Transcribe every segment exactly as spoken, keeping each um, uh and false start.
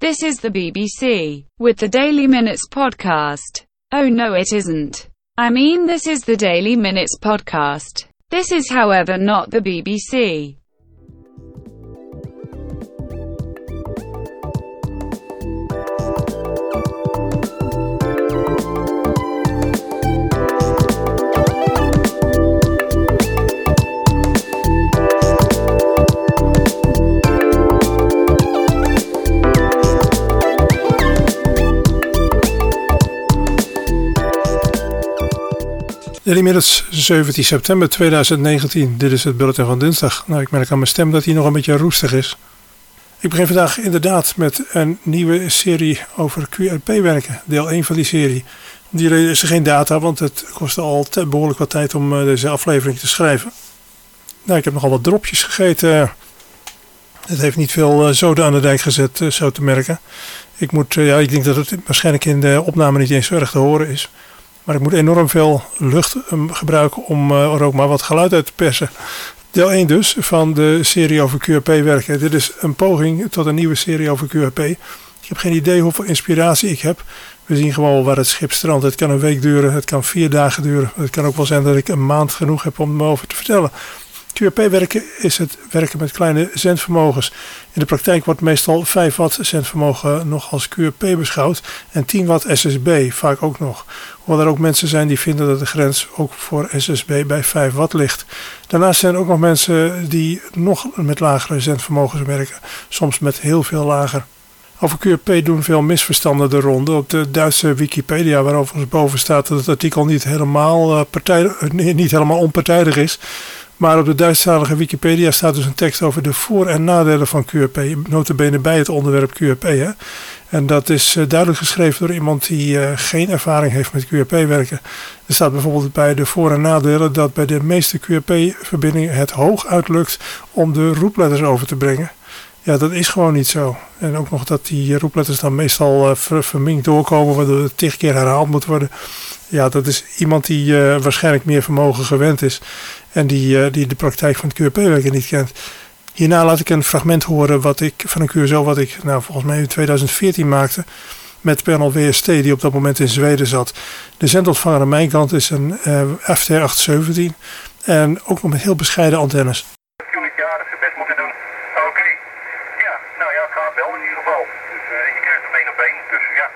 This is the B B C with the Daily Minutes podcast. Oh no, it isn't. I mean, this is the Daily Minutes podcast. This is, however, not the B B C. Daily Minutes, zeventien september tweeduizend negentien. Dit is het bulletin van dinsdag. Nou, ik merk aan mijn stem dat hij nog een beetje roestig is. Ik begin vandaag inderdaad met een nieuwe serie over Q R P-werken. Deel één van die serie. Om die reden is er geen data, want het kostte al te behoorlijk wat tijd om uh, deze aflevering te schrijven. Nou, ik heb nogal wat dropjes gegeten. Het heeft niet veel uh, zoden aan de dijk gezet, uh, zo te merken. Ik, moet, uh, ja, ik denk dat het waarschijnlijk in de opname niet eens zo erg te horen is. Maar ik moet enorm veel lucht um, gebruiken om uh, er ook maar wat geluid uit te persen. Deel één dus van de serie over Q R P-werken. Dit is een poging tot een nieuwe serie over Q R P. Ik heb geen idee hoeveel inspiratie ik heb. We zien gewoon waar het schip strandt. Het kan een week duren, het kan vier dagen duren. Het kan ook wel zijn dat ik een maand genoeg heb om erover te vertellen. Q R P-werken is het werken met kleine zendvermogens. In de praktijk wordt meestal vijf watt zendvermogen nog als Q R P beschouwd en tien watt S S B vaak ook nog. Hoewel er ook mensen zijn die vinden dat de grens ook voor S S B bij vijf watt ligt. Daarnaast zijn er ook nog mensen die nog met lagere zendvermogens werken, soms met heel veel lager. Over Q R P doen veel misverstanden de ronde. Op de Duitse Wikipedia, waar overigens boven staat dat het artikel niet helemaal, uh, partij, uh, niet helemaal onpartijdig is. Maar op de Duitsstalige Wikipedia staat dus een tekst over de voor- en nadelen van Q R P. Nota bene bij het onderwerp Q R P. Hè? En dat is uh, duidelijk geschreven door iemand die uh, geen ervaring heeft met Q R P-werken. Er staat bijvoorbeeld bij de voor- en nadelen dat bij de meeste Q R P-verbindingen het hoog uitlukt om de roepletters over te brengen. Ja, dat is gewoon niet zo. En ook nog dat die roepletters dan meestal uh, ver- verminkt doorkomen, waardoor het tig keer herhaald moet worden. Ja, dat is iemand die uh, waarschijnlijk meer vermogen gewend is en die, uh, die de praktijk van het Q R P-werken niet kent. Hierna laat ik een fragment horen wat ik, van een Q S O wat ik nou, volgens mij in tweeduizend veertien maakte met Pernel W S T die op dat moment in Zweden zat. De zendontvanger aan mijn kant is een uh, F T R acht zeventien en ook nog met heel bescheiden antennes. Natuurlijk, ja, dat ze best moeten doen. Oké. Okay. Ja, nou ja, het gaat wel in ieder geval. Dus uh, je krijgt er been op been tussen, ja.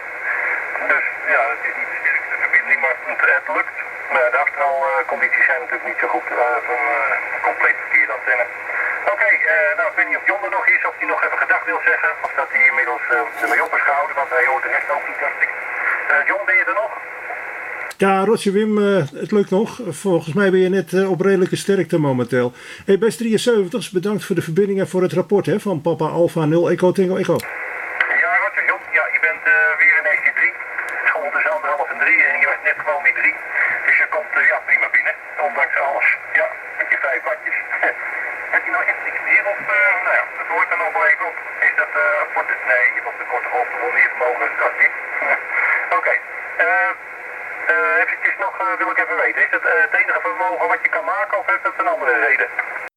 Dus ja, het is niet de sterkste verbinding, maar het, het lukt. Maar de afstraalcondities zijn natuurlijk niet zo goed uh, van uh, compleet verkeerde antenne. Oké, okay, uh, nou ik weet niet of John er nog is, of hij nog even gedag wil zeggen. Of dat hij inmiddels uh, ermee op is gehouden, want hij hoort de rest ook niet, dacht ik. Uh, John, ben je er nog? Ja, Roger Wim, uh, het lukt nog. Volgens mij ben je net uh, op redelijke sterkte momenteel. Hey, best drieënzeventig, bedankt voor de verbinding en voor het rapport hè, van Papa Alpha nul Echo Tango Echo. Ja, Roger, John, ja, je bent uh, weer in negentien drie. School tussen anderhalf en drie en je was net gewoon weer drie. Dus je komt uh, ja, prima binnen, ondanks alles. Ja, met je vijf wattjes. Heb je nou echt niks meer of, uh, nou ja, het hoort er nog wel even op. Is dat uh, voor de, nee, je hebt op de korte golf wel meer vermogen dan dit. Oké, okay. uh, uh, eventjes nog, uh, wil ik even weten, is het uh, het enige vermogen wat je kan maken of heeft het een andere reden?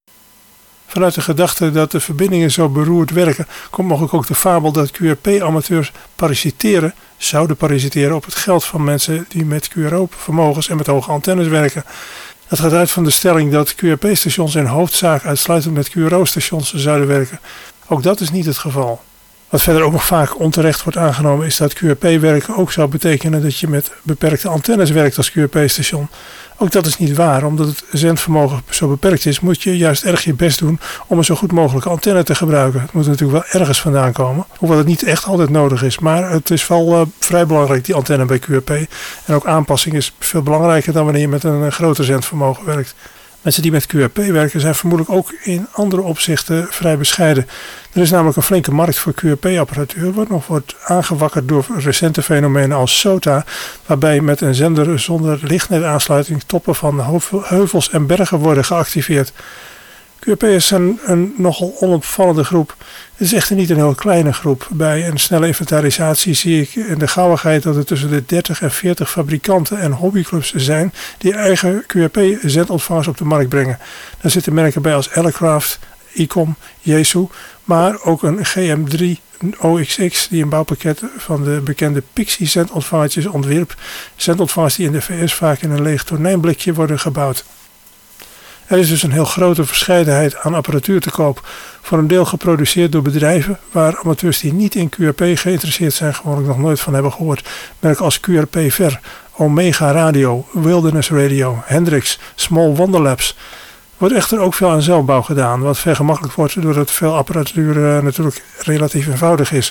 Vanuit de gedachte dat de verbindingen zo beroerd werken, komt mogelijk ook de fabel dat Q R P-amateurs parasiteren, zouden parasiteren op het geld van mensen die met Q R O-vermogens en met hoge antennes werken. Dat gaat uit van de stelling dat Q R P-stations in hoofdzaak uitsluitend met Q R O-stations zouden werken. Ook dat is niet het geval. Wat verder ook nog vaak onterecht wordt aangenomen is dat Q R P-werken ook zou betekenen dat je met beperkte antennes werkt als Q R P-station. Ook dat is niet waar. Omdat het zendvermogen zo beperkt is, moet je juist erg je best doen om een zo goed mogelijke antenne te gebruiken. Het moet natuurlijk wel ergens vandaan komen, hoewel het niet echt altijd nodig is. Maar het is wel uh, vrij belangrijk, die antenne bij Q R P. En ook aanpassing is veel belangrijker dan wanneer je met een uh, groter zendvermogen werkt. Mensen die met Q R P werken zijn vermoedelijk ook in andere opzichten vrij bescheiden. Er is namelijk een flinke markt voor Q R P-apparatuur, wat nog wordt aangewakkerd door recente fenomenen als SOTA, waarbij met een zender zonder lichtnetaansluiting toppen van heuvels en bergen worden geactiveerd. Q R P is een, een nogal onopvallende groep. Het is echter niet een heel kleine groep. Bij een snelle inventarisatie zie ik in de gauwigheid dat er tussen de dertig en veertig fabrikanten en hobbyclubs zijn die eigen Q R P-zendontvangers op de markt brengen. Daar zitten merken bij als Elecraft, ICOM, Yaesu, maar ook een G M drie O X X die een bouwpakket van de bekende Pixie zendontvangertjes ontwierp. Zendontvanger's die in de V S vaak in een leeg tonijnblikje worden gebouwd. Er is dus een heel grote verscheidenheid aan apparatuur te koop, voor een deel geproduceerd door bedrijven waar amateurs die niet in Q R P geïnteresseerd zijn gewoonlijk nog nooit van hebben gehoord. Merken als Q R P Ver, Omega Radio, Wilderness Radio, Hendrix, Small Wonder Labs. Er wordt echter ook veel aan zelfbouw gedaan, wat vergemakkelijkt wordt doordat veel apparatuur uh, natuurlijk relatief eenvoudig is.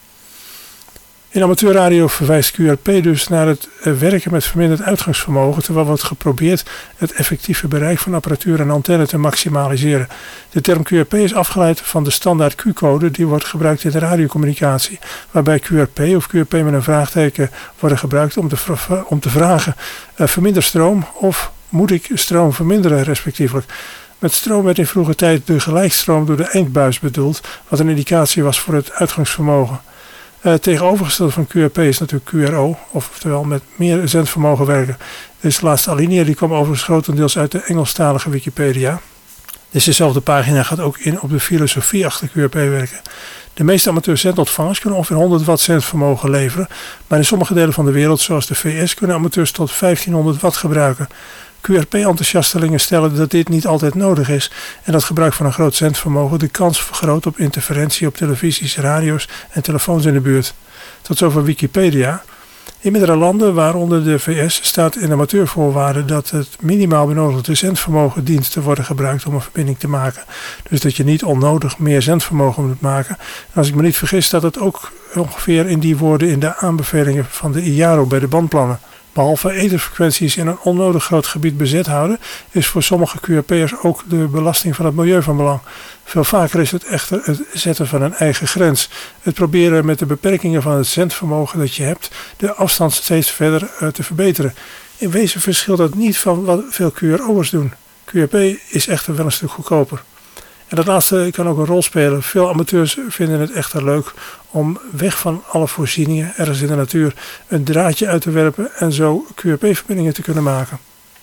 In amateurradio verwijst Q R P dus naar het werken met verminderd uitgangsvermogen, terwijl wordt geprobeerd het effectieve bereik van apparatuur en antenne te maximaliseren. De term Q R P is afgeleid van de standaard Q-code die wordt gebruikt in de radiocommunicatie, waarbij Q R P of Q R P met een vraagteken worden gebruikt om te, vra- om te vragen uh, verminder stroom of moet ik stroom verminderen respectievelijk. Met stroom werd in vroege tijd de gelijkstroom door de eindbuis bedoeld, wat een indicatie was voor het uitgangsvermogen. Uh, tegenovergesteld van Q R P is natuurlijk Q R O, oftewel met meer zendvermogen werken. Deze laatste alinea die kwam overigens grotendeels uit de Engelstalige Wikipedia. Dezezelfde pagina gaat ook in op de filosofie achter Q R P werken. De meeste amateur-zendontvangers kunnen ongeveer honderd watt zendvermogen leveren, maar in sommige delen van de wereld, zoals de V S, kunnen amateurs tot vijftienhonderd watt gebruiken. Q R P-enthousiastelingen stellen dat dit niet altijd nodig is en dat gebruik van een groot zendvermogen de kans vergroot op interferentie op televisies, radio's en telefoons in de buurt. Tot zover Wikipedia. In meerdere landen, waaronder de V S, staat in amateurvoorwaarden dat het minimaal benodigde zendvermogen dient te worden gebruikt om een verbinding te maken. Dus dat je niet onnodig meer zendvermogen moet maken. En als ik me niet vergis staat het ook ongeveer in die woorden in de aanbevelingen van de I A R O bij de bandplannen. Behalve etherfrequenties in een onnodig groot gebied bezet houden, is voor sommige Q R P'ers ook de belasting van het milieu van belang. Veel vaker is het echter het zetten van een eigen grens. Het proberen met de beperkingen van het zendvermogen dat je hebt, de afstand steeds verder uh, te verbeteren. In wezen verschilt dat niet van wat veel Q R O'ers doen. Q R P is echter wel een stuk goedkoper. En dat laatste kan ook een rol spelen. Veel amateurs vinden het echter leuk om weg van alle voorzieningen ergens in de natuur een draadje uit te werpen en zo Q R P-verbindingen te kunnen maken.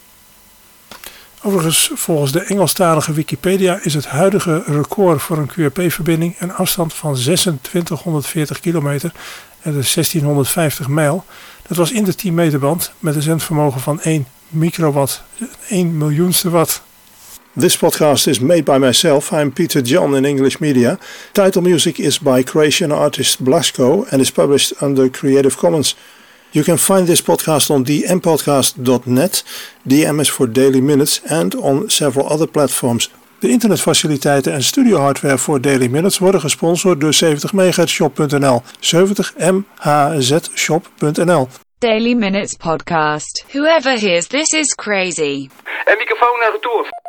Overigens, volgens de Engelstalige Wikipedia is het huidige record voor een Q R P-verbinding een afstand van zesentwintighonderdveertig kilometer en dus zestienhonderdvijftig mijl. Dat was in de tien meter band met een zendvermogen van één microwatt, één miljoenste watt. This podcast is made by myself. I'm Peter John in English Media. Title music is by Croatian artist Blasko and is published under Creative Commons. You can find this podcast on d m podcast dot net, D M is for Daily Minutes, and on several other platforms. De internetfaciliteiten en studiohardware voor Daily Minutes worden gesponsord door zeventig megahertz shop punt n l. zeventig m h z shop punt n l. Daily Minutes Podcast. Whoever hears this is crazy. En microfoon naar retour.